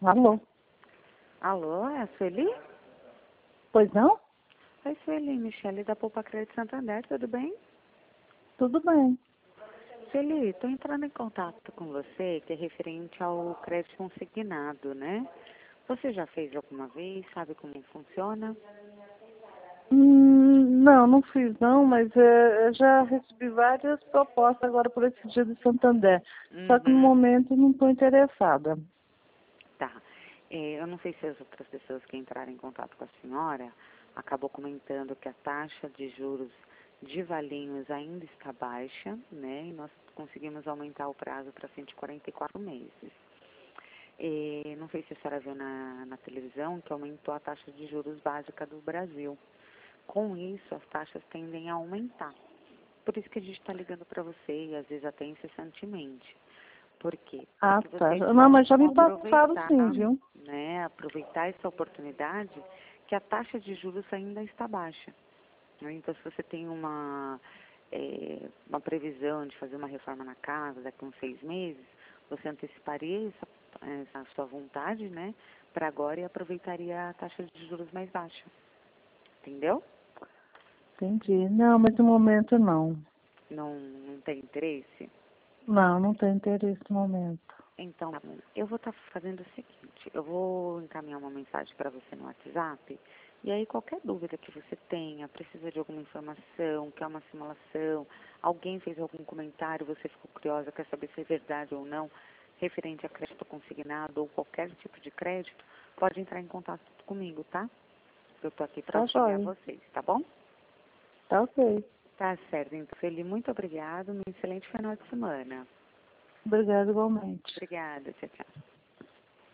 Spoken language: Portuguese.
Alô? Alô, é a Sueli? Pois não? Oi, Sueli, Michele da Poupa Crédito Santander, tudo bem? Tudo bem. Sueli, estou entrando em contato com você, que é referente ao crédito consignado, né? Você já fez alguma vez? Sabe como funciona? Não, não fiz não, mas eu já recebi várias propostas agora por esse dia de Santander. Só que no Uhum. momento não estou interessada. Tá. Eu não sei se as outras pessoas que entraram em contato com a senhora acabou comentando que a taxa de juros de Valinhos ainda está baixa, né? E nós conseguimos aumentar o prazo para 144 meses. Não sei se a senhora viu na televisão que aumentou a taxa de juros básica do Brasil. Com isso, as taxas tendem a aumentar. Por isso que a gente está ligando para você, e às vezes até incessantemente. Por quê? Para Ah, que tá. vocês Não, mas já possam me passaram aproveitar, sim, viu? né? Aproveitar essa oportunidade que a taxa de juros ainda está baixa. Né? Então, se você tem uma previsão de fazer uma reforma na casa daqui a uns 6 meses, você anteciparia essa sua vontade, né? Para agora e aproveitaria a taxa de juros mais baixa. Entendeu? Entendi. Não, mas no momento não. Não tem interesse? Não, não tenho interesse no momento. Então, tá bom. Eu vou estar fazendo o seguinte, eu vou encaminhar uma mensagem para você no WhatsApp, e aí qualquer dúvida que você tenha, precisa de alguma informação, quer uma simulação, alguém fez algum comentário, você ficou curiosa, quer saber se é verdade ou não, referente a crédito consignado ou qualquer tipo de crédito, pode entrar em contato comigo, tá? Eu estou aqui para Tá auxiliar jóia. vocês, tá bom? Tá ok. Tá certo, então, Feli, muito obrigada, um excelente final de semana. Obrigada igualmente. Obrigada, tchau, tchau.